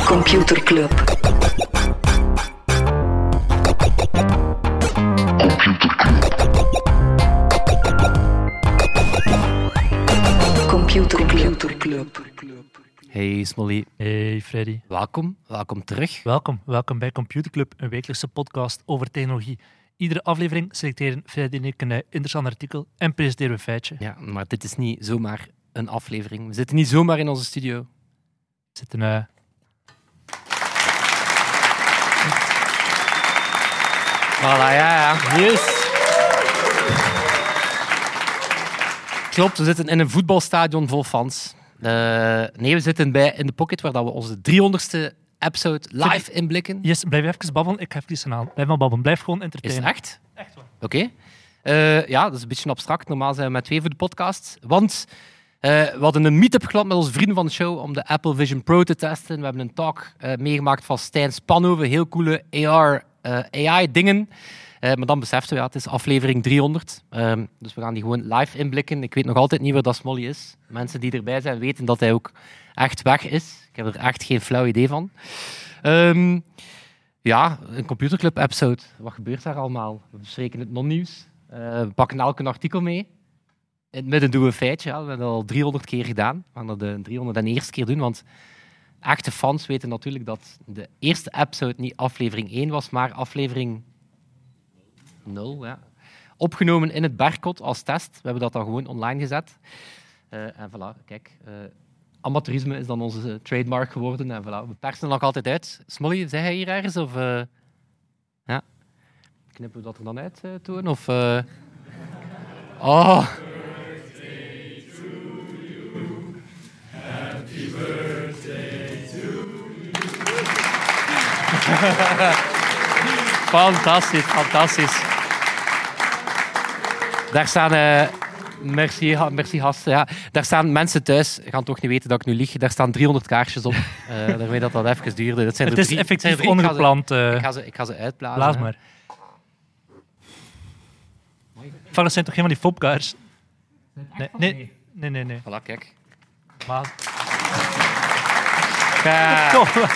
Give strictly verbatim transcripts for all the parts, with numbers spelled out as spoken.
Computer Club. Computer Club. Club. Hey Smolly. Hey Freddy. Welkom, welkom terug. Welkom, welkom bij Computer Club, een wekelijkse podcast over technologie. Iedere aflevering selecteren Freddy en ik een interessant artikel en presenteren we een feitje. Ja, maar dit is niet zomaar een aflevering. We zitten niet zomaar in onze studio. We zitten... Uh... Voilà, ja, ja. Yes. Klopt, we zitten in een voetbalstadion vol fans. Uh, nee, we zitten bij In The Pocket, waar dat we onze driehonderdste episode live inblikken. Yes, blijf even babbelen. Ik ga even iets aan. Blijf maar babbelen. Blijf gewoon Is entertainen. het echt? Echt waar. Oké. Okay. Uh, ja, dat is een beetje abstract. Normaal zijn we met twee voor de podcast. Want uh, we hadden een meet-up gehad met onze vrienden van de show om de Apple Vision Pro te testen. We hebben een talk uh, meegemaakt van Stijn Spanhoven. Heel coole A R, uh, A I-dingen. Uh, maar dan beseften we, ja, het is aflevering driehonderd. Um, dus we gaan die gewoon live inblikken. Ik weet nog altijd niet waar dat Smolly is. Mensen die erbij zijn weten dat hij ook echt weg is. Ik heb er echt geen flauw idee van. Um, ja, een computerclub-episode. Wat gebeurt daar allemaal? We bespreken het non-nieuws. Uh, we pakken elk een artikel mee. In het midden doen we een feitje. Ja. We hebben dat al driehonderd keer gedaan. We gaan dat de driehonderdste keer doen, want echte fans weten natuurlijk dat de eerste episode niet aflevering één was, maar aflevering nul. Ja. Opgenomen in het Berkot als test. We hebben dat dan gewoon online gezet. Uh, en voilà, kijk. Uh, amateurisme is dan onze uh, trademark geworden. En voilà, we persen er nog altijd uit. Smolly, zei hij hier ergens? Of, uh... ja. Knippen we dat er dan uit, uh, Toon? Of... Uh... Oh... Happy birthday to you. Fantastisch, fantastisch. Daar staan... Uh, merci, merci gasten. Ja. Daar staan mensen thuis, gaan toch niet weten dat ik nu lieg. Daar staan driehonderd kaarsjes op. Uh, daarmee dat dat even duurde. Dat zijn het er is drie, effectief drie. ongepland. Ik ga, ze, Uh... ik, ga ze, ik ga ze uitblazen. Blaas hè. maar. Van, dat zijn toch helemaal die fopkaars? Nee, nee, nee, nee. nee. Voilà, kijk. Maar... Ja.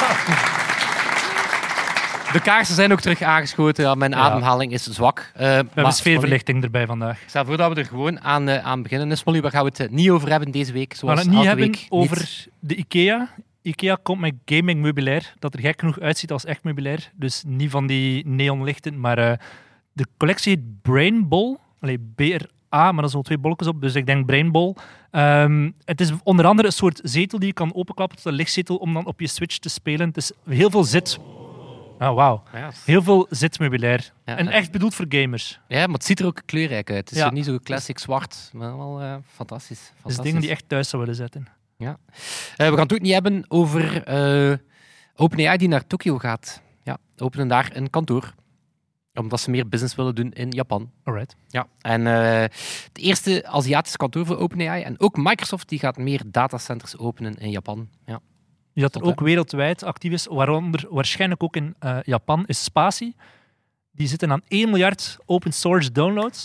De kaarsen zijn ook terug aangeschoten. Ja, mijn Ja. ademhaling is zwak. Uh, We hebben maar, sfeerverlichting erbij vandaag. Stel voor dat we er gewoon aan, uh, aan beginnen. Smolly, waar gaan we het niet over hebben deze week? We Zoals gaan het niet elke hebben week over niet. de IKEA. IKEA komt met gaming meubilair, dat er gek genoeg uitziet als echt meubilair. Dus niet van die neonlichten, maar uh, de collectie heet Brain Ball. Allee, B R A, maar er zijn twee bolletjes op, dus ik denk Brain Ball. Um, het is onder andere een soort zetel die je kan openklappen tot een lichtzetel om dan op je Switch te spelen. Het is heel veel zit... Ah, wauw. Ja, Heel veel zitmeubilair. Ja, en ja. echt bedoeld voor gamers. ja, maar het ziet er ook kleurrijk uit. Het is Ja. zo niet zo classic zwart, maar wel uh, fantastisch. Dus fantastisch. dingen die echt thuis zou willen zetten. Ja. Uh, we gaan het ook niet hebben over uh, OpenAI die naar Tokio gaat. Ja, openen daar een kantoor. Omdat ze meer business willen doen in Japan. Alright. Ja. En uh, het eerste Aziatische kantoor voor OpenAI. En ook Microsoft die gaat meer datacenters openen in Japan. Ja. Die dat er Top, ook wereldwijd actief is, waaronder waarschijnlijk ook in uh, Japan, is Spatie. Die zitten aan één miljard open source downloads.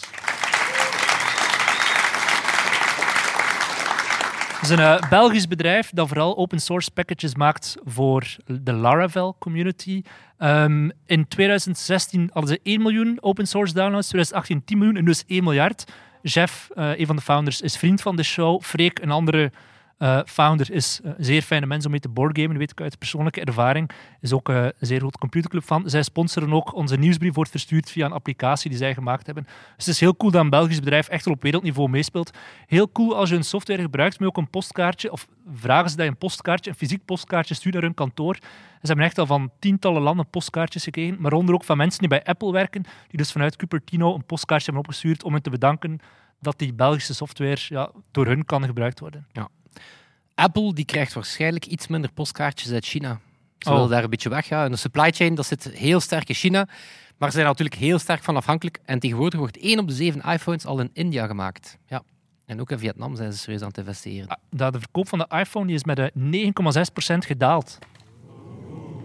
Het is een uh, Belgisch bedrijf dat vooral open source packages maakt voor de Laravel community. Um, in twintig zestien hadden ze één miljoen open source downloads, twintig achttien tien miljoen en dus één miljard. Jeff, uh, een van de founders, is vriend van de show. Freek, een andere uh, founder, is een zeer fijne mens om mee te boardgamen, weet ik uit persoonlijke ervaring. Is ook uh, een zeer groot computerclub fan. Zij sponsoren ook onze nieuwsbrief, wordt verstuurd via een applicatie die zij gemaakt hebben. Dus het is heel cool dat een Belgisch bedrijf echt wel op wereldniveau meespeelt. Heel cool als je hun software gebruikt met ook een postkaartje, of vragen ze dat je een postkaartje, een fysiek postkaartje stuurt naar hun kantoor. En ze hebben echt al van tientallen landen postkaartjes gekregen, maar onder ook van mensen die bij Apple werken, die dus vanuit Cupertino een postkaartje hebben opgestuurd om hen te bedanken dat die Belgische software ja, door hun kan gebruikt worden. Ja. Apple die krijgt waarschijnlijk iets minder postkaartjes uit China. Ze Oh. willen daar een beetje weg. Ja. En de supply chain dat zit heel sterk in China, maar ze zijn natuurlijk heel sterk van afhankelijk. En tegenwoordig wordt één op de zeven iPhones al in India gemaakt. Ja. En ook in Vietnam zijn ze serieus aan het investeren. Ah, de verkoop van de iPhone die is met negen komma zes procent gedaald.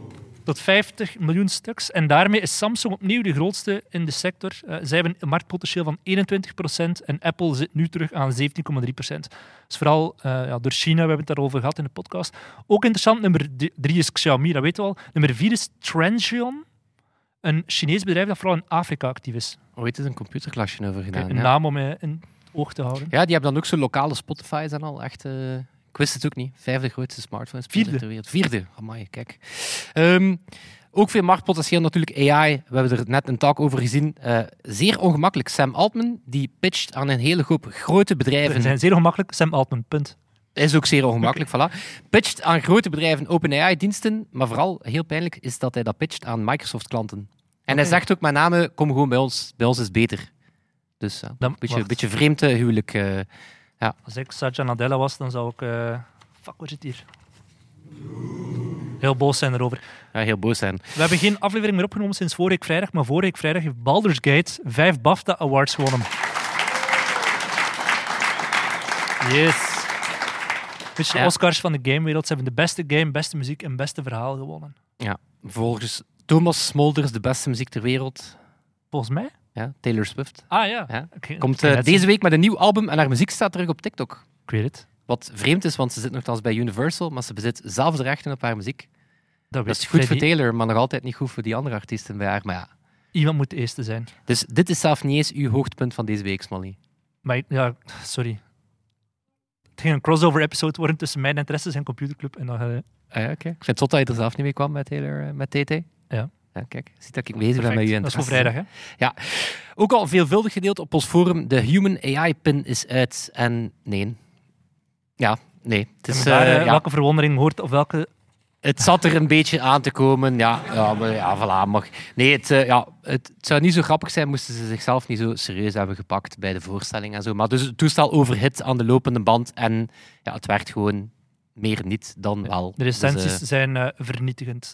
tot vijftig miljoen stuks. En daarmee is Samsung opnieuw de grootste in de sector. Uh, zij hebben een marktpotentieel van eenentwintig procent en Apple zit nu terug aan zeventien komma drie procent. Dus vooral uh, ja, door China, we hebben het daarover gehad in de podcast. Ook interessant, nummer drie is Xiaomi, dat weten we al. Nummer vier is Transsion, een Chinees bedrijf dat vooral in Afrika actief is. Ooit is een computerklasje over gedaan. Een ja. naam om je in het oog te houden. Ja, die hebben dan ook zo'n lokale Spotify's en al. Echt, uh, ik wist het ook niet. Vijfde grootste smartphones Vierde. ter wereld. Vierde. Amai, kijk. Um, ook veel marktpotentieel natuurlijk. A I, we hebben er net een talk over gezien. Uh, zeer ongemakkelijk. Sam Altman, die pitcht aan een hele hoop grote bedrijven. Ze zijn zeer ongemakkelijk. Sam Altman, punt. Is ook zeer ongemakkelijk, voilà. Pitcht aan grote bedrijven OpenAI-diensten, maar vooral, heel pijnlijk, is dat hij dat pitcht aan Microsoft-klanten. En Okay. hij zegt ook met name, kom gewoon bij ons, bij ons is het beter. Dus ja, Dan, een beetje, wacht. beetje vreemd uh, huwelijk. Uh, Als ik Satya Nadella was, dan zou ik... Uh... Fuck, wat zit hier? Heel boos zijn erover. ja, heel boos zijn. We hebben geen aflevering meer opgenomen sinds vorige week vrijdag, maar vorige week vrijdag heeft Baldur's Gate vijf BAFTA Awards gewonnen. Yes. Beetje de Ja. Oscars van de gamewereld. Ze hebben de beste game, beste muziek en beste verhaal gewonnen. Ja, volgens Thomas Smolders de beste muziek ter wereld. Volgens mij? Ja, Taylor Swift. Ah ja. Ja. Okay. Komt uh, deze week met een nieuw album en haar muziek staat terug op TikTok. Ik weet het. Wat vreemd is, want ze zit nogthans bij Universal, maar ze bezit zelf de rechten op haar muziek. Dat, Dat is goed voor Taylor, maar nog altijd niet goed voor die andere artiesten bij haar. Maar ja. Iemand moet de eerste zijn. Dus dit is zelf niet eens uw hoogtepunt van deze week, Smally. Maar ik- ja, sorry. Het ging een crossover-episode worden tussen mijn interesses en Computerclub. En dan, uh, Ah, ja, oké. Ik vind het zot dat je er zelf niet mee kwam met Taylor, uh, met T T. Ja. Ja, kijk, ziet dat ik bezig ben perfect. met uw Dat is voor interesses. vrijdag, hè? Ook al veelvuldig gedeeld op ons forum, de Human A I-pin is uit. En nee. Ja, nee. Het, is, En daar, uh, uh, ja, welke verwondering hoort of welke... het zat er een beetje aan te komen. Ja, ja, maar, ja voilà. Maar nee, het, uh, ja, het, het zou niet zo grappig zijn moesten ze zichzelf niet zo serieus hebben gepakt bij de voorstelling en zo. Maar dus het toestel overhit aan de lopende band en ja, het werkt gewoon meer niet dan wel. De recensies Dus, uh, zijn uh, vernietigend.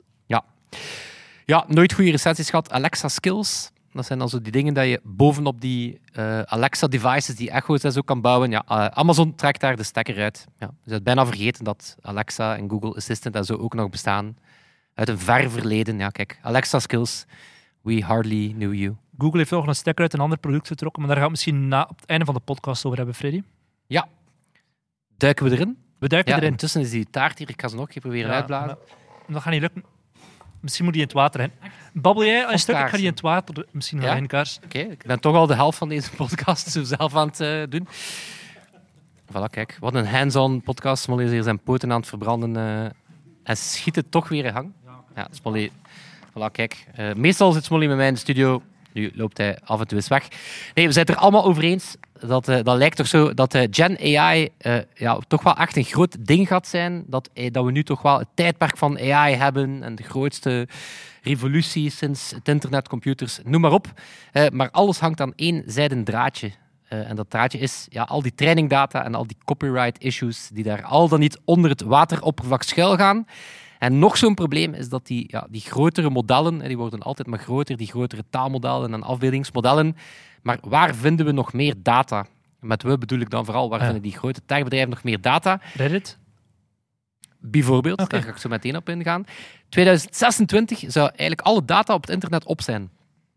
Ja, nooit goede recensies gehad. Alexa Skills. Dat zijn dan zo die dingen dat je bovenop die uh, Alexa-devices, die echo's en zo kan bouwen. Ja, uh, Amazon trekt daar de stekker uit. Ja, je zou bijna vergeten dat Alexa en Google Assistant en zo ook nog bestaan. Uit een ver verleden. Ja, kijk, Alexa Skills. We hardly knew you. Google heeft nog een stekker uit een ander product getrokken, maar daar gaan we misschien na, op het einde van de podcast over hebben, Freddy. Ja. Duiken we erin? We duiken Ja, erin. intussen is die taart hier. Ik ga ze nog een keer proberen Ja, uitblazen. maar dat gaat niet lukken. Misschien moet die in het water, hè. Babbel jij een stuk? Ik ga die in het water. Misschien Ja? nog een kaars. Oké, ik ben toch al de helft van deze podcast zo zelf aan het uh, doen. Voilà, kijk. Wat een hands-on podcast. Smolly is hier zijn poten aan het verbranden. Uh, en schiet het toch weer in gang. Ja, Smolly... Voilà, kijk. Uh, meestal zit Smolly met mij in de studio. Nu loopt hij af en toe eens weg. Nee, we zijn het er allemaal over eens. Dat, uh, dat lijkt toch zo dat uh, Gen A I uh, ja, toch wel echt een groot ding gaat zijn. Dat, uh, dat we nu toch wel het tijdperk van A I hebben. En de grootste revolutie sinds het internet, computers, noem maar op. Uh, maar alles hangt aan één zijden draadje. Uh, en dat draadje is ja, al die trainingdata en al die copyright issues die daar al dan niet onder het wateroppervlak schuil gaan. En nog zo'n probleem is dat die, ja, die grotere modellen, die worden altijd maar groter, die grotere taalmodellen en afbeeldingsmodellen. Maar waar vinden we nog meer data? Met we bedoel ik dan vooral, waar Ja. vinden die grote techbedrijven nog meer data? Reddit? Bijvoorbeeld, Oké. daar ga ik zo meteen op ingaan. tweeduizend zesentwintig zou eigenlijk alle data op het internet op zijn.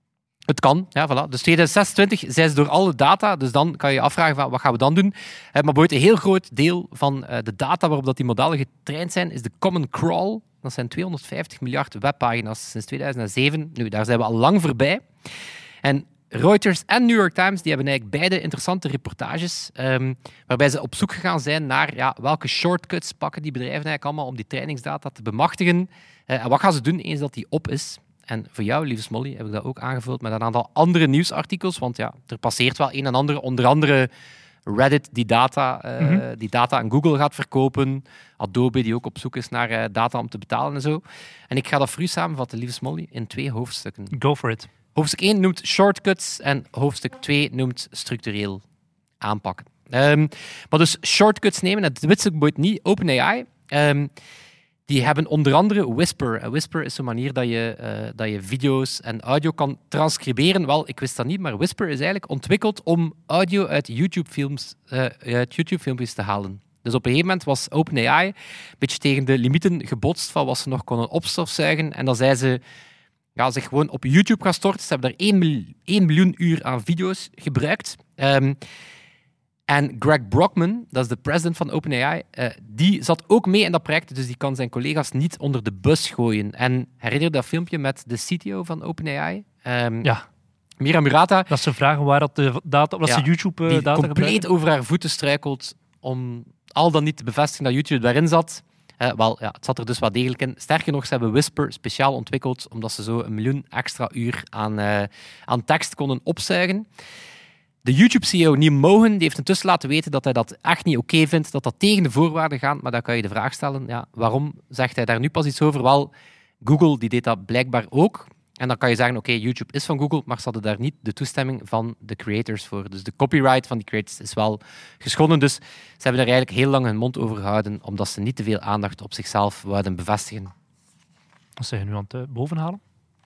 Het kan, ja, voilà. Dus tweeduizend zesentwintig zijn ze door alle data, dus dan kan je je afvragen van, wat gaan we dan doen. Eh, maar bijvoorbeeld een heel groot deel van uh, de data waarop dat die modellen getraind zijn, is de Common Crawl. Dat zijn tweehonderdvijftig miljard webpagina's sinds tweeduizend zeven. Nu, daar zijn we al lang voorbij. En Reuters en New York Times die hebben eigenlijk beide interessante reportages um, waarbij ze op zoek gegaan zijn naar ja, welke shortcuts pakken die bedrijven eigenlijk allemaal om die trainingsdata te bemachtigen. Uh, en wat gaan ze doen eens dat die op is. En voor jou, lieve Smolly, heb ik dat ook aangevuld met een aantal andere nieuwsartikels, want ja, er passeert wel een en ander, onder andere Reddit die data, uh, Mhm. die data aan Google gaat verkopen, Adobe die ook op zoek is naar uh, data om te betalen en zo. En ik ga dat voor u samenvatten, lieve Smolly, in twee hoofdstukken. Go for it. Hoofdstuk één noemt shortcuts en hoofdstuk twee noemt structureel aanpakken. Um, maar dus shortcuts nemen, dat wist ik bijvoorbeeld niet. OpenAI, um, die hebben onder andere Whisper. Uh, Whisper is een manier dat je, uh, dat je video's en audio kan transcriberen. Wel, ik wist dat niet, maar Whisper is eigenlijk ontwikkeld om audio uit YouTube-films, uh, uit YouTube-filmpjes te halen. Dus op een gegeven moment was OpenAI een beetje tegen de limieten gebotst van wat ze nog konden opstofzuigen. En dan zei ze ja, zich gewoon op YouTube gaan storten. Ze hebben daar één miljoen uur aan video's gebruikt. Um, En Greg Brockman, dat is de president van OpenAI, uh, die zat ook mee in dat project, dus die kan zijn collega's niet onder de bus gooien. En herinner je dat filmpje met de C T O van OpenAI? Um, Ja. Mira Murata. Dat ze vragen waar dat de data, dat Ja, ze YouTube-data die compleet gebruiken. over haar voeten struikelt om al dan niet te bevestigen dat YouTube daarin zat. Uh, wel, ja, het zat er dus wel degelijk in. Sterker nog, ze hebben Whisper speciaal ontwikkeld, omdat ze zo een miljoen extra uur aan, uh, aan tekst konden opzuigen. De YouTube-C E O Neil Mohan die heeft intussen laten weten dat hij dat echt niet oké vindt, dat dat tegen de voorwaarden gaat. Maar dan kan je de vraag stellen, ja, waarom zegt hij daar nu pas iets over? Wel, Google die deed dat blijkbaar ook. En dan kan je zeggen, oké, okay, YouTube is van Google, maar ze hadden daar niet de toestemming van de creators voor. Dus de copyright van die creators is wel geschonden. Dus ze hebben er eigenlijk heel lang hun mond over gehouden, omdat ze niet te veel aandacht op zichzelf wilden bevestigen. Wat zijn je nu aan het uh, bovenhalen?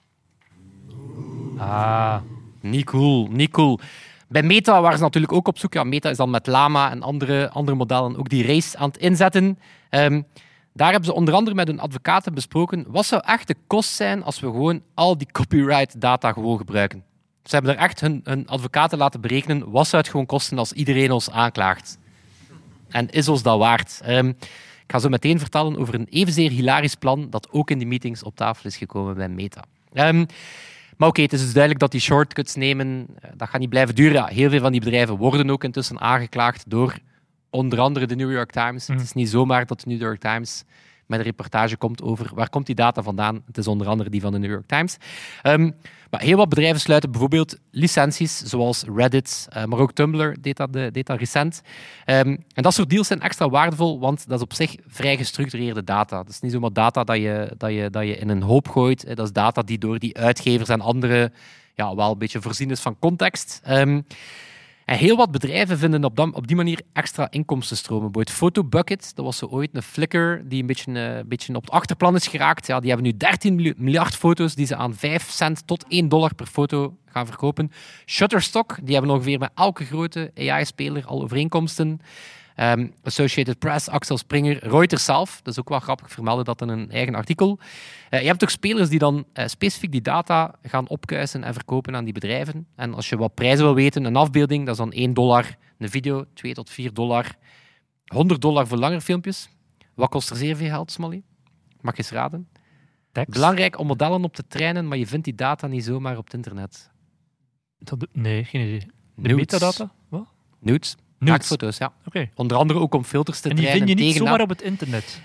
Ah. Niet cool, niet cool. Bij Meta waren ze natuurlijk ook op zoek. Ja, Meta is dan met Llama en andere, andere modellen ook die race aan het inzetten. Um, daar hebben ze onder andere met hun advocaten besproken wat zou echt de kost zijn als we gewoon al die copyright data gewoon gebruiken. Ze hebben er echt hun, hun advocaten laten berekenen wat zou het gewoon kosten als iedereen ons aanklaagt. En is ons dat waard? Um, ik ga zo meteen vertellen over een evenzeer hilarisch plan dat ook in die meetings op tafel is gekomen bij Meta. Um, Maar oké, okay, het is dus duidelijk dat die shortcuts nemen, dat gaat niet blijven duren. Ja, heel veel van die bedrijven worden ook intussen aangeklaagd door onder andere de New York Times. Mm. Het is niet zomaar dat de New York Times met een reportage komt over waar komt die data vandaan. Het is onder andere die van de New York Times. Um, maar heel wat bedrijven sluiten bijvoorbeeld licenties, zoals Reddit, uh, maar ook Tumblr deed dat, de, deed dat recent. Um, en dat soort deals zijn extra waardevol, want dat is op zich vrij gestructureerde data. Dat is niet zomaar data dat je, dat je, dat je in een hoop gooit. Dat is data die door die uitgevers en anderen ja, wel een beetje voorzien is van context. Um, En heel wat bedrijven vinden op, dat, op die manier extra inkomstenstromen. Bijvoorbeeld Photobucket, dat was zo ooit een Flickr die een beetje, uh, een beetje op het achterplan is geraakt. Ja, die hebben nu dertien miljard foto's die ze aan vijf cent tot één dollar per foto gaan verkopen. Shutterstock, die hebben ongeveer met elke grote A I-speler al overeenkomsten. Um, Associated Press, Axel Springer, Reuters zelf. Dat is ook wel grappig, vermelden dat in een eigen artikel. Uh, je hebt ook spelers die dan uh, specifiek die data gaan opkuisen en verkopen aan die bedrijven. En als je wat prijzen wil weten, een afbeelding, dat is dan één dollar. Een video, twee tot vier dollar. honderd dollar voor langere filmpjes. Wat kost er zeer veel geld, Smally? Mag je eens raden? Tekst. Belangrijk om modellen op te trainen, maar je vindt die data niet zomaar op het internet. Dat, nee, geen idee. De Nudes. metadata? Wat? Nudes. Nudes. Naaktfoto's, ja. Oké. Okay. Onder andere ook om filters te En die trainen. vind je niet tegen zomaar op het internet?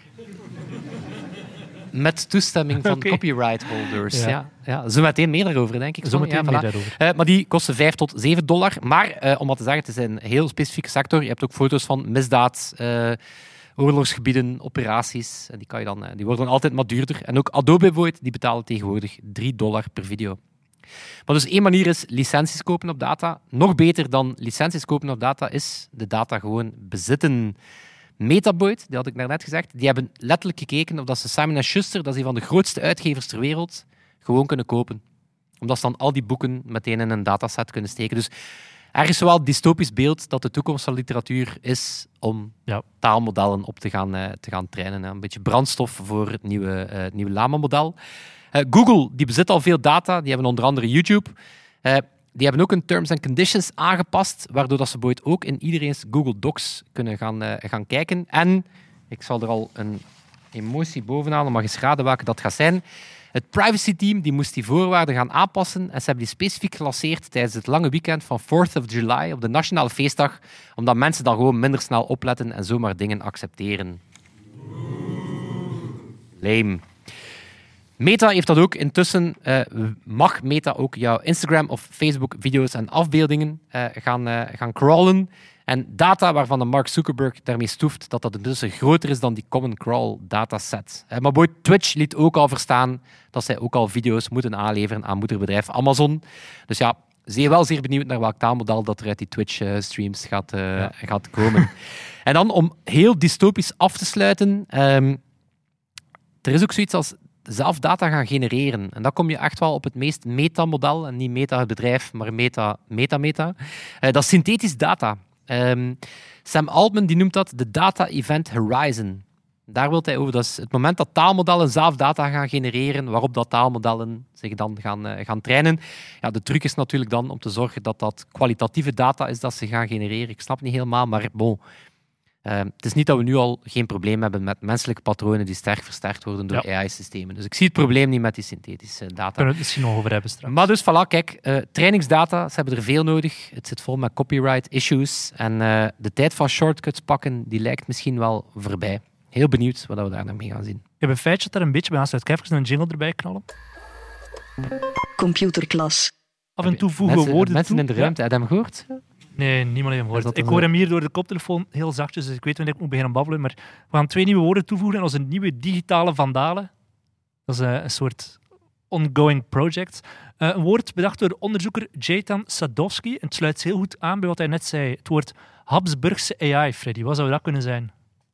Met toestemming van Okay. copyright holders. Ja. Ja. Ja, zo meteen meer daarover, denk ik. Zo meteen ja, meer voilà. daarover. Uh, maar die kosten vijf tot zeven dollar. Maar uh, om wat te zeggen, het is een heel specifieke sector. Je hebt ook foto's van misdaad, uh, oorlogsgebieden, operaties. En die, kan je dan, uh, die worden altijd maar duurder. En ook Adobe bijvoorbeeld, die betalen tegenwoordig drie dollar per video. Maar dus één manier is licenties kopen op data. Nog beter dan licenties kopen op data is de data gewoon bezitten. Metaboyd, die had ik daarnet gezegd, die hebben letterlijk gekeken of dat ze Simon en Schuster, dat is een van de grootste uitgevers ter wereld, gewoon kunnen kopen. Omdat ze dan al die boeken meteen in een dataset kunnen steken. Dus er is wel een dystopisch beeld dat de toekomst van literatuur is om Ja. taalmodellen op te gaan, uh, te gaan trainen. Hè. Een beetje brandstof voor het nieuwe, uh, het nieuwe Llama-model. Uh, Google die bezit al veel data, die hebben onder andere YouTube. Uh, Die hebben ook een terms and conditions aangepast, waardoor dat ze bijvoorbeeld ook in iedereen's Google Docs kunnen gaan, uh, gaan kijken. En, ik zal er al een emotie bovenhalen, maar eens raden welke dat gaat zijn. Het privacy team die moest die voorwaarden gaan aanpassen en ze hebben die specifiek gelanceerd tijdens het lange weekend van fourth of July op de nationale feestdag, omdat mensen dan gewoon minder snel opletten en zomaar dingen accepteren. Lame. Meta heeft dat ook. Intussen uh, mag Meta ook jouw Instagram of Facebook video's en afbeeldingen uh, gaan, uh, gaan crawlen. En data waarvan de Mark Zuckerberg daarmee stoeft, dat dat intussen groter is dan die Common Crawl dataset. Uh, maar boy, Twitch liet ook al verstaan dat zij ook al video's moeten aanleveren aan moederbedrijf Amazon. Dus ja, zeer wel zeer benieuwd naar welk taalmodel dat er uit die Twitch-streams uh, gaat, uh, ja. gaat komen. En dan, om heel dystopisch af te sluiten, um, er is ook zoiets als zelf data gaan genereren. En dan kom je echt wel op het meest meta-model. En niet meta het bedrijf, maar meta, meta, meta. Uh, dat is synthetisch data. Um, Sam Altman die noemt dat de Data Event Horizon. Daar wil hij over. Dat is het moment dat taalmodellen zelf data gaan genereren, waarop dat taalmodellen zich dan gaan, uh, gaan trainen. Ja, de truc is natuurlijk dan om te zorgen dat dat kwalitatieve data is dat ze gaan genereren. Ik snap het niet helemaal, maar bon. Uh, het is niet dat we nu al geen probleem hebben met menselijke patronen die sterk versterkt worden door ja. A I-systemen. Dus ik zie het probleem niet met die synthetische data. Kunnen we het misschien nog over hebben straks. Maar dus, voilà, kijk, uh, trainingsdata, ze hebben er veel nodig. Het zit vol met copyright issues. En uh, de tijd van shortcuts pakken, die lijkt misschien wel voorbij. Heel benieuwd wat we daar nog mee gaan zien. Ik heb een feitje dat er een beetje bij aansluit. Kijk, even een jingle erbij knallen. Computerklas. Af en toe voegen mensen, woorden mensen toe. in de ruimte, heb je hem gehoord? Nee, niemand heeft hem gehoord. Ik een... hoor hem hier door de koptelefoon heel zachtjes, dus ik weet wanneer ik moet beginnen babbelen. Maar we gaan twee nieuwe woorden toevoegen en dat is een nieuwe digitale vandalen. Dat is een, een soort ongoing project. Uh, een woord bedacht door onderzoeker Jaitan Sadowski. En het sluit heel goed aan bij wat hij net zei. Het woord Habsburgse A I, Freddy. Wat zou dat kunnen zijn?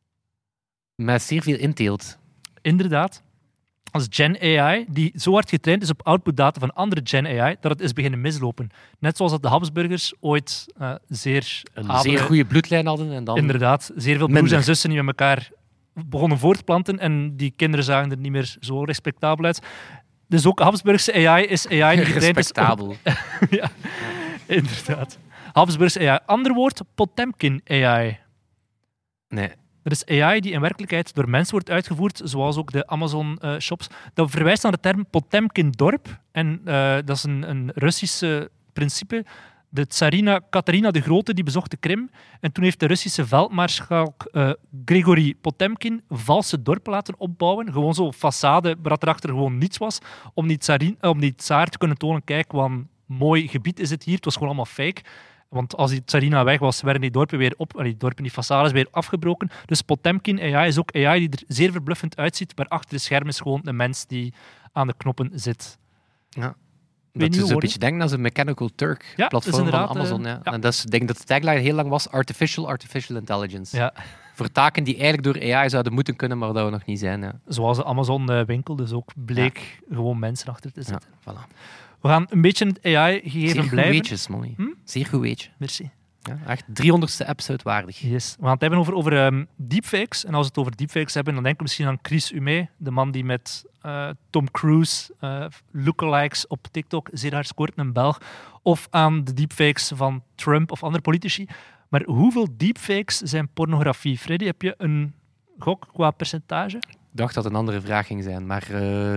Met zeer veel inteelt. Inderdaad. Als Gen A I, die zo hard getraind is op outputdata van andere Gen A I, dat het is beginnen mislopen. Net zoals dat de Habsburgers ooit uh, zeer... Een adele, zeer goede bloedlijn hadden. En dan inderdaad, zeer veel broers minder. en zussen die met elkaar begonnen voortplanten en die kinderen zagen er niet meer zo respectabel uit. Dus ook Habsburgse A I is A I die getraind is... Respectabel. Op... ja, inderdaad. Habsburgse A I. Ander woord, Potemkin A I. Nee. Dat is A I die in werkelijkheid door mensen wordt uitgevoerd, zoals ook de Amazon-shops. Uh, dat verwijst naar de term Potemkin-dorp. En uh, dat is een, een Russische principe. De tsarina Katarina de Grote die bezocht de Krim. En toen heeft de Russische veldmaarschalk uh, Grigori Potemkin valse dorpen laten opbouwen. Gewoon zo'n façade, waar erachter gewoon niets was. Om die, tsarin, om die tsaar te kunnen tonen, kijk, wat een mooi gebied is het hier. Het was gewoon allemaal fake. Want als die tsarina weg was, werden die dorpen weer op, die dorpen, die façades weer afgebroken. Dus Potemkin A I is ook A I die er zeer verbluffend uitziet, maar achter de scherm is gewoon een mens die aan de knoppen zit. Ja. Dat is een beetje denken aan zo'n Mechanical Turk ja, platform van Amazon. Ja. Ja. En dat is, ik denk dat de tagline heel lang was Artificial Artificial Intelligence. Ja. Voor taken die eigenlijk door A I zouden moeten kunnen, maar dat we nog niet zijn. Ja. Zoals de Amazon-winkel, dus ook bleek ja. gewoon mensen achter te zitten. Ja, voilà. We gaan een beetje in het A I-gegeven Zeer goed blijven. weetjes, Molly. Hm? Zeer goed weetje. Merci. Ja, echt driehonderdste episode waardig. Yes. We gaan het hebben over, over um, deepfakes. En als we het over deepfakes hebben, dan denken we misschien aan Chris Ume, de man die met uh, Tom Cruise uh, lookalikes op TikTok zeer hard scoort, een Belg. Of aan de deepfakes van Trump of andere politici. Maar hoeveel deepfakes zijn pornografie? Freddy, heb je een gok qua percentage? Ik dacht dat het een andere vraag ging zijn, maar... Uh...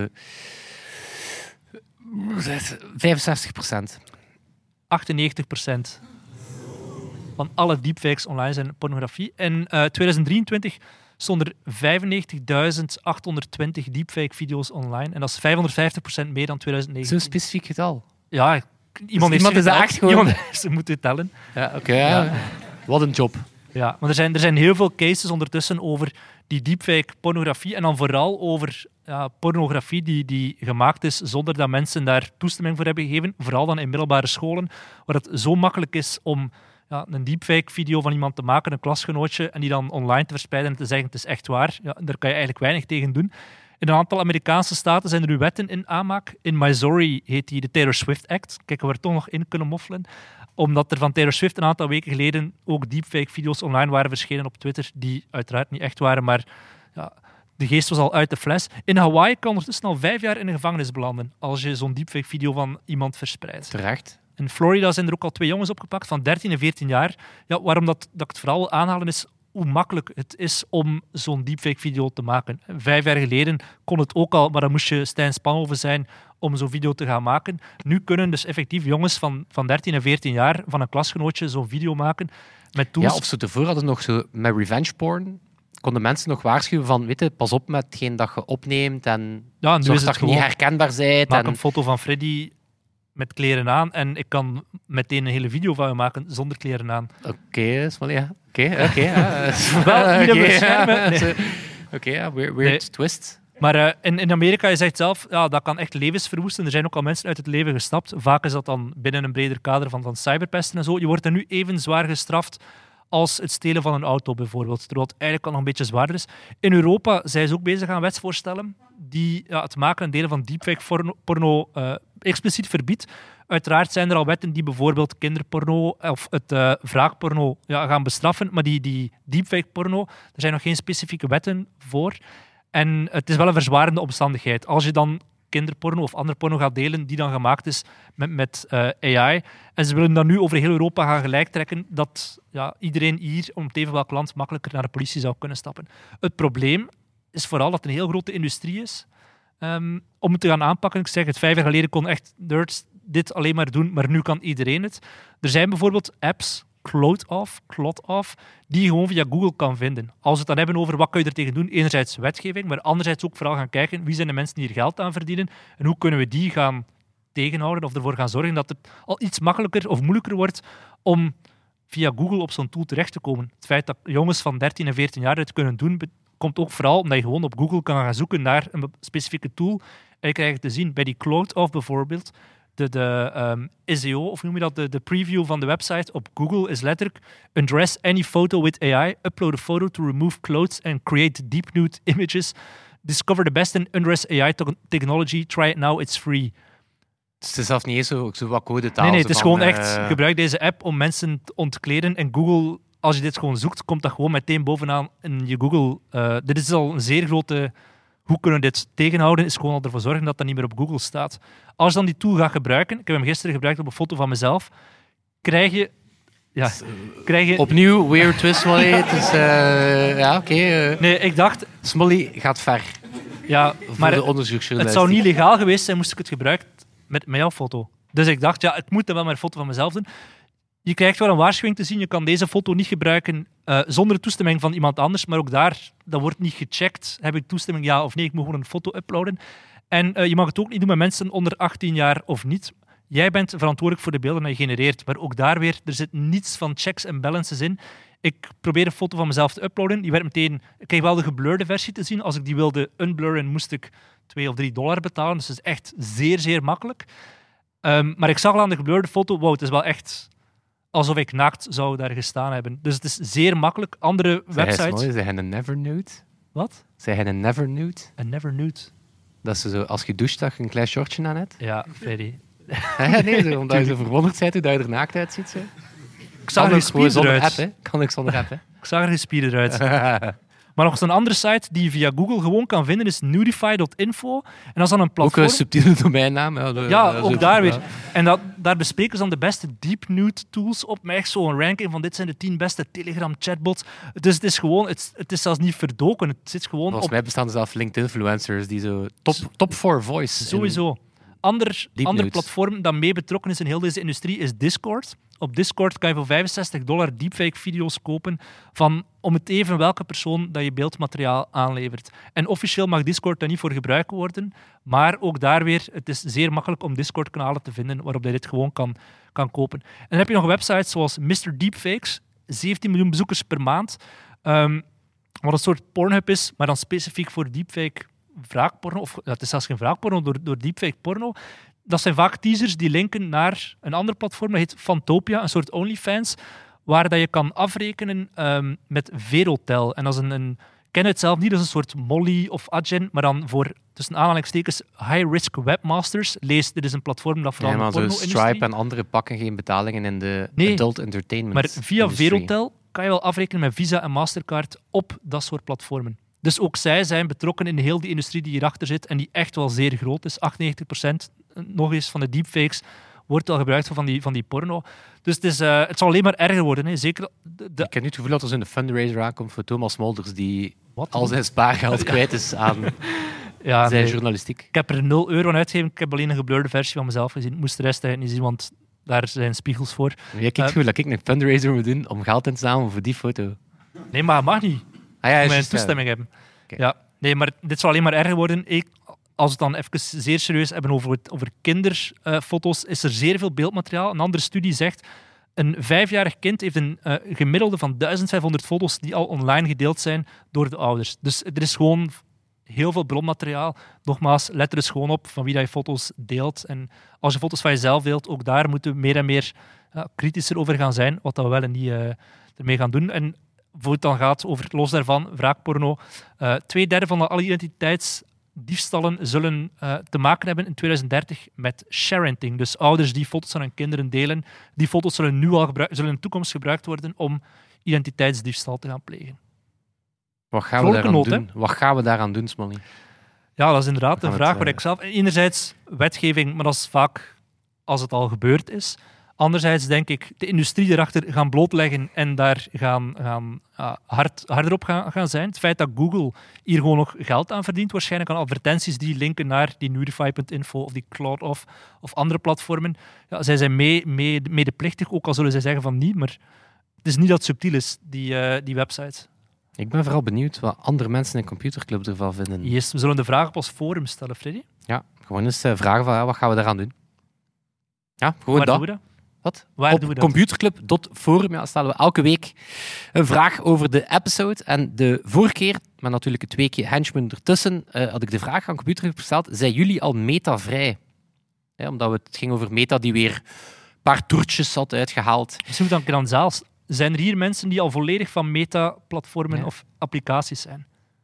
vijfenzestig procent. achtennegentig procent van alle deepfakes online zijn pornografie. In uh, tweeduizend drieëntwintig stonden er vijfennegentigduizend achthonderdtwintig deepfake-video's online. En dat is vijfhonderdvijftig procent meer dan tweeduizend negentien. Zo'n specifiek getal? Ja, iemand, dus heeft iemand is geteld. echt gewoon... Iemand heeft ze moeten tellen. Ja, oké. Okay, ja. ja. Wat een job. Ja, maar er zijn, er zijn heel veel cases ondertussen over die deepfake-pornografie. En dan vooral over ja, pornografie die, die gemaakt is zonder dat mensen daar toestemming voor hebben gegeven. Vooral dan in middelbare scholen, waar het zo makkelijk is om ja, een deepfake-video van iemand te maken, een klasgenootje, en die dan online te verspreiden en te zeggen het is echt waar. Ja, daar kan je eigenlijk weinig tegen doen. In een aantal Amerikaanse staten zijn er nu wetten in aanmaak. In Missouri heet die de Taylor Swift Act. Kijken we er toch nog in kunnen moffelen. Omdat er van Taylor Swift een aantal weken geleden ook deepfake-video's online waren verschenen op Twitter, die uiteraard niet echt waren, maar ja, de geest was al uit de fles. In Hawaii kan ondertussen al vijf jaar in de gevangenis belanden als je zo'n deepfake-video van iemand verspreidt. Terecht. In Florida zijn er ook al twee jongens opgepakt van dertien en veertien jaar. Ja, waarom dat, dat ik het vooral wil aanhalen is hoe makkelijk het is om zo'n deepfake-video te maken. Vijf jaar geleden kon het ook al, maar dan moest je Stijn Spanhoven zijn om zo'n video te gaan maken. Nu kunnen dus effectief jongens van, van dertien en veertien jaar van een klasgenootje zo'n video maken met tools. Ja, of ze tevoren hadden nog zo met revenge porn. Konden mensen nog waarschuwen van, weet je, pas op met hetgeen dat je opneemt en ja, nu zorg is dat het je niet gewoon, herkenbaar bent. maak En... een foto van Freddy met kleren aan en ik kan meteen een hele video van je maken zonder kleren aan. Oké, okay, ja. Oké, oké. Wel, hier hebben we schermen. Nee. Oké, ja, weird, weird Nee. twist. Maar uh, in, in Amerika, je zegt zelf, ja, dat kan echt levens verwoesten. Er zijn ook al mensen uit het leven gestapt. Vaak is dat dan binnen een breder kader van, van cyberpesten en zo. Je wordt er nu even zwaar gestraft als het stelen van een auto bijvoorbeeld. Terwijl het eigenlijk al nog een beetje zwaarder is. In Europa zijn ze ook bezig aan wetsvoorstellen die ja, het maken en delen van deepfake porno, porno uh, expliciet verbiedt. Uiteraard zijn er al wetten die bijvoorbeeld kinderporno of het uh, wraakporno ja, gaan bestraffen, maar die, die deepfake porno, er zijn nog geen specifieke wetten voor. En het is wel een verzwarende omstandigheid. Als je dan kinderporno of ander porno gaat delen die dan gemaakt is met, met uh, A I, en ze willen dat nu over heel Europa gaan gelijk trekken, dat ja, iedereen hier, om het even welk land, makkelijker naar de politie zou kunnen stappen. Het probleem is vooral dat het een heel grote industrie is. Um, om het te gaan aanpakken, ik zeg het, vijf jaar geleden kon echt nerds dit alleen maar doen, maar nu kan iedereen het. Er zijn bijvoorbeeld apps, Cloud-off, Clot-off, die je gewoon via Google kan vinden. Als we het dan hebben over wat kun je er tegen doen, enerzijds wetgeving, maar anderzijds ook vooral gaan kijken wie zijn de mensen die hier geld aan verdienen en hoe kunnen we die gaan tegenhouden of ervoor gaan zorgen dat het al iets makkelijker of moeilijker wordt om via Google op zo'n tool terecht te komen. Het feit dat jongens van dertien en veertien jaar het kunnen doen, komt ook vooral omdat je gewoon op Google kan gaan zoeken naar een specifieke tool en je krijgt te zien bij die Cloud-off bijvoorbeeld. De, de um, S E O, of noem je dat, de, de preview van de website op Google is letterlijk undress any photo with A I, upload a photo to remove clothes and create deep nude images. Discover the best in undress A I to- technology. Try it now, it's free. Dus het is zelfs niet eens zo, zo wat codetaal. Nee, nee, het is van, gewoon uh... echt, gebruik deze app om mensen te ontkleden en Google, als je dit gewoon zoekt, komt dat gewoon meteen bovenaan in je Google. Uh, dit is al een zeer grote... Hoe kunnen we dit tegenhouden? Is gewoon al ervoor zorgen dat dat niet meer op Google staat. Als je dan die tool gaat gebruiken, ik heb hem gisteren gebruikt op een foto van mezelf, krijg je... Ja, krijg je... Opnieuw, weird twist, Smolly. Het is... Uh, ja, oké. Okay, uh... Nee, ik dacht... Smolly gaat ver. Ja, maar de het zou niet legaal geweest zijn moest ik het gebruiken met, met jouw foto. Dus ik dacht, ja, ik moet dan wel maar een foto van mezelf doen. Je krijgt wel een waarschuwing te zien. Je kan deze foto niet gebruiken uh, zonder toestemming van iemand anders. Maar ook daar, dat wordt niet gecheckt. Heb ik toestemming, ja of nee? Ik moet gewoon een foto uploaden. En uh, je mag het ook niet doen met mensen onder achttien jaar of niet. Jij bent verantwoordelijk voor de beelden die je genereert. Maar ook daar weer, er zit niets van checks en balances in. Ik probeer een foto van mezelf te uploaden. Die werd meteen... Ik kreeg wel de geblurde versie te zien. Als ik die wilde unblurren, moest ik twee of drie dollar betalen. Dus dat is echt zeer, zeer makkelijk. Um, maar ik zag al aan de geblurde foto, wow, het is wel echt... alsof ik naakt zou daar gestaan hebben. Dus het is zeer makkelijk. Andere websites... Zij zijn een never nude. Wat? Zij zijn een never nude. Een never nude. Dat is zo, als je doucht, dat je een klein shortje aan hebt. Ja, Freddy. Nee, zo, omdat je zo verwonderd bent hoe dat je er naakt uitziet. Zo. Ik zag er gespierd eruit. App, hè? Kan ik zonder app, hè? Ik zag er gespierd eruit. Maar nog zo'n andere site die je via Google gewoon kan vinden is nudify dot info. En dat is dan een platform... Ook een subtiele domeinnaam. Ja, de, ja uh, ook zo, daar ja. weer. En dat, daar bespreken ze dan de beste deep nude tools op. Met echt zo'n ranking van dit zijn de tien beste Telegram chatbots. Dus het is gewoon... Het, het is zelfs niet verdoken. Het zit gewoon Volgens op... mij bestaan er zelf LinkedIn-influencers die zo... Top, top for voice. Sowieso. Ander, ander nudes. platform dat mee betrokken is in heel deze industrie is Discord. Op Discord kan je voor vijfenzestig dollar deepfake-video's kopen van om het even welke persoon dat je beeldmateriaal aanlevert. En officieel mag Discord daar niet voor gebruikt worden, maar ook daar weer, het is zeer makkelijk om Discord-kanalen te vinden waarop je dit gewoon kan, kan kopen. En dan heb je nog websites zoals mister Deepfakes, zeventien miljoen bezoekers per maand, um, wat een soort Pornhub is, maar dan specifiek voor deepfake wraakporno, of ja, het is zelfs geen wraakporno, door, door deepfake porno. Dat zijn vaak teasers die linken naar een ander platform, dat heet Fantopia, een soort OnlyFans, waar dat je kan afrekenen um, met Verotel. En dat is een, een, ik ken het zelf niet, dat is een soort Molly of Adyen, maar dan voor, tussen aanhalingstekens, high-risk webmasters. Lees, dit is een platform dat vooral Ja, maar de zo porno-industrie... Stripe en andere pakken geen betalingen in de Nee, adult entertainment maar via industrie. Verotel kan je wel afrekenen met Visa en Mastercard op dat soort platformen. Dus ook zij zijn betrokken in heel die industrie die hierachter zit en die echt wel zeer groot is. achtennegentig procent nog eens van de deepfakes wordt al gebruikt van die, van die porno. Dus het, is, uh, het zal alleen maar erger worden. Hè. Zeker de, de... Ik heb nu het gevoel dat er zo'n fundraiser aankomt voor Thomas Smolders die Wat? al zijn spaargeld kwijt is aan ja, zijn nee. journalistiek. Ik heb er nul euro aan uitgegeven. Ik heb alleen een geblurde versie van mezelf gezien. Ik moest de rest eigenlijk niet zien, want daar zijn spiegels voor. Ja, ik uh, dat ik een fundraiser moet doen om geld in te zamelen voor die foto. Nee, maar dat mag niet. Ah, ja, moet je een toestemming hebben. Okay. Ja, nee, maar dit zal alleen maar erger worden. Ik, als we het dan even zeer serieus hebben over, het, over kinderfoto's, uh, is er zeer veel beeldmateriaal. Een andere studie zegt, een vijfjarig kind heeft een uh, gemiddelde van duizend vijfhonderd foto's die al online gedeeld zijn door de ouders. Dus er is gewoon heel veel bronmateriaal. Nogmaals, let er eens gewoon op van wie dat je foto's deelt. En als je foto's van jezelf deelt, ook daar moeten we meer en meer uh, kritischer over gaan zijn, wat dat we wel en niet uh, ermee gaan doen. En voor het dan gaat over, los daarvan, wraakporno. Uh, twee derde van alle identiteits diefstallen zullen uh, te maken hebben in twintig dertig met sharenting. Dus ouders die foto's van hun kinderen delen, die foto's zullen, nu al gebruik- zullen in de toekomst gebruikt worden om identiteitsdiefstal te gaan plegen. Wat gaan we daaraan nood, doen? Wat gaan we daaraan doen, Smolly? Ja, dat is inderdaad gaan een we vraag het, waar uh... ik zelf... Enerzijds wetgeving, maar dat is vaak als het al gebeurd is. Anderzijds denk ik de industrie erachter gaan blootleggen en daar gaan, gaan uh, hard, harder op gaan, gaan zijn. Het feit dat Google hier gewoon nog geld aan verdient, waarschijnlijk aan advertenties die linken naar die Nudify punt info of die Cloud of, of andere platformen. Ja, zij zijn mee, mee, medeplichtig, ook al zullen zij zeggen van niet, maar het is niet dat subtiel is, die, uh, die website. Ik ben vooral benieuwd wat andere mensen in Computerclub ervan vinden. Yes, we zullen de vraag op ons forum stellen, Freddy. Ja, gewoon eens uh, vragen van ja, wat gaan we daaraan doen? Ja, gewoon Waar dat. doen we dat? Wat? Waar op doen we dat? computerclub punt forum ja, stellen we elke week een vraag over de episode. En de vorige keer, met natuurlijk het weekje henchman ertussen, uh, had ik de vraag aan Computerclub gesteld, zijn jullie al meta-vrij? Ja, omdat we, het ging over meta die weer een paar toertjes had uitgehaald. Misschien moet dan een keer aan de zaal. Zijn er hier mensen die al volledig van meta-platformen Ja. of applicaties zijn?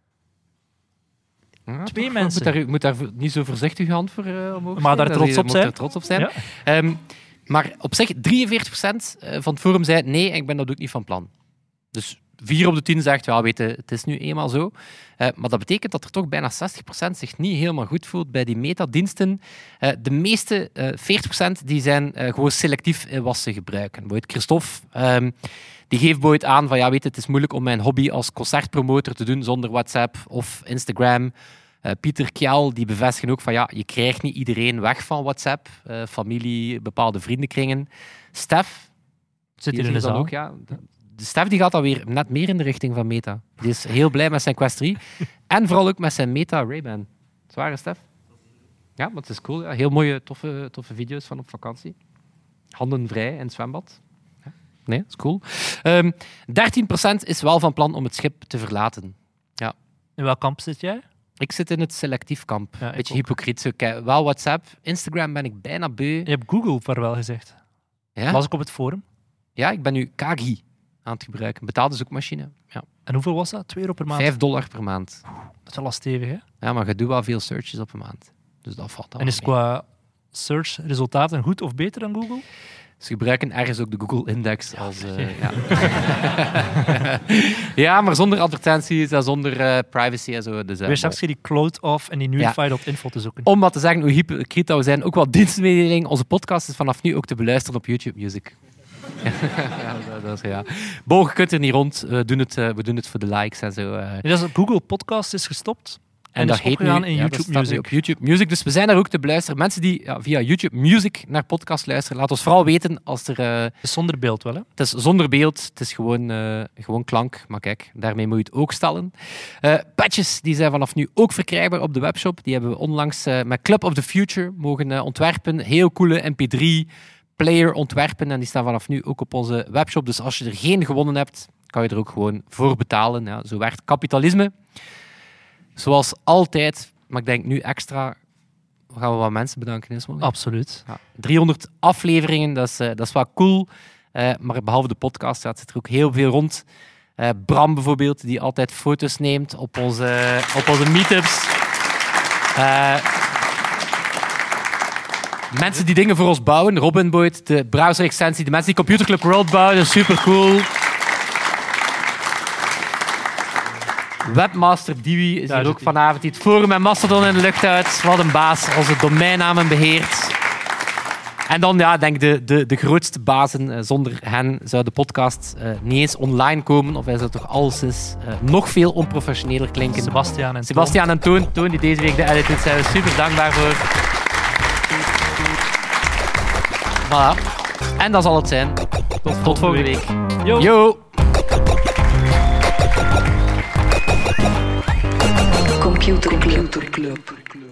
Ja, Twee toch, mensen. Moet daar, moet daar niet zo voorzichtig je hand voor uh, omhoog Maar daar steken. trots Je op moet zijn. er trots op zijn. Ja. Um, maar op zich, drieënveertig procent van het forum zei nee, ik ben dat ook niet van plan. Dus vier op de tien zegt, ja, weet je, het is nu eenmaal zo. Uh, maar dat betekent dat er toch bijna zestig procent zich niet helemaal goed voelt bij die metadiensten. Uh, de meeste, uh, veertig procent, die zijn uh, gewoon selectief in wat ze gebruiken. Bijvoorbeeld Christophe, um, die geeft bijvoorbeeld aan van, ja, weet je, het is moeilijk om mijn hobby als concertpromotor te doen zonder WhatsApp of Instagram. Uh, Pieter Kjell, die bevestigen ook van, ja, je krijgt niet iedereen weg van WhatsApp. Uh, familie, bepaalde vriendenkringen. Stef, Zit hier die in de is dan zaal. ook, ja, de, de Stef die gaat dan weer net meer in de richting van Meta. Die is heel blij met zijn Quest drie. En vooral ook met zijn Meta Ray-Ban. Zware Stef? Ja, maar het is cool. Ja. Heel mooie, toffe, toffe video's van op vakantie. Handen vrij in het zwembad. Ja. Nee, dat is cool. Um, dertien procent is wel van plan om het schip te verlaten. Ja. In welk kamp zit jij? Ik zit in het selectief kamp. Ja, ik Beetje ook. hypocriet. Zo, kijk, wel WhatsApp. Instagram ben ik bijna beu. Je hebt Google vaarwel gezegd. Ja? Las ik op het forum. Ja, ik ben nu Kagi aan het gebruiken. Betaalde zoekmachine. Ja. En hoeveel was dat? twee euro per maand? Vijf dollar per maand. Dat is wel al stevig, hè? Ja, maar je doet wel veel searches op een maand. Dus dat valt dan En is het mee. qua search-resultaten goed of beter dan Google? Ze gebruiken ergens ook de Google-index als... Uh, ja. ja, maar zonder advertenties en zonder uh, privacy en zo. Dus, uh, Weer straks die Cloud of en die Nudify punt info te zoeken. om wat te zeggen hoe hypocriet dat we zijn, ook wel dienstmededeling. Onze podcast is vanaf nu ook te beluisteren op YouTube Music. ja, dat, dat is, ja. Bo, je kunt er niet rond. We doen het, uh, we doen het voor de likes en zo. Uh. Nee, dat is, Google Podcast is gestopt. En, en dat is opgegaan nu, in ja, YouTube dat staat nu Music. op YouTube Music. Dus we zijn daar ook te beluisteren. Mensen die ja, via YouTube Music naar podcast luisteren, laat ons vooral weten als er... Uh, Het is zonder beeld wel, hè? Het is zonder beeld, het is gewoon, uh, gewoon klank. Maar kijk, daarmee moet je het ook stellen. Uh, patches die zijn vanaf nu ook verkrijgbaar op de webshop. Die hebben we onlangs uh, met Club of the Future mogen uh, ontwerpen. Heel coole M P drie player ontwerpen. En die staan vanaf nu ook op onze webshop. Dus als je er geen gewonnen hebt, kan je er ook gewoon voor betalen. Ja, zo werkt kapitalisme. Zoals altijd, maar ik denk nu extra... Gaan we wat mensen bedanken, Ismael? Absoluut. Ja, driehonderd afleveringen, dat is, uh, dat is wel cool. Uh, maar behalve de podcast ja, zit er ook heel veel rond. Uh, Bram bijvoorbeeld, die altijd foto's neemt op onze, op onze meetups. Uh, mensen die dingen voor ons bouwen. Robin Boyd, de browser-extensie. De mensen die Computerclub World bouwen, dat is super cool. Webmaster Dewey is Daar hier zit ook hij. vanavond, die het forum en Mastodon in de lucht houdt. Wat een baas, onze domeinnamen beheert. En dan, ja, denk ik, de, de, de grootste bazen. Uh, zonder hen zou de podcast uh, niet eens online komen. Of hij zou toch alles is, uh, nog veel onprofessioneler klinken. Sebastiaan en Sebastiaan en Toon. Toon, die deze week de edit doet, zijn we super dankbaar voor. Voilà. En dat zal het zijn. Tot, Tot volgende week. week. Yo. Yo. Computer Club.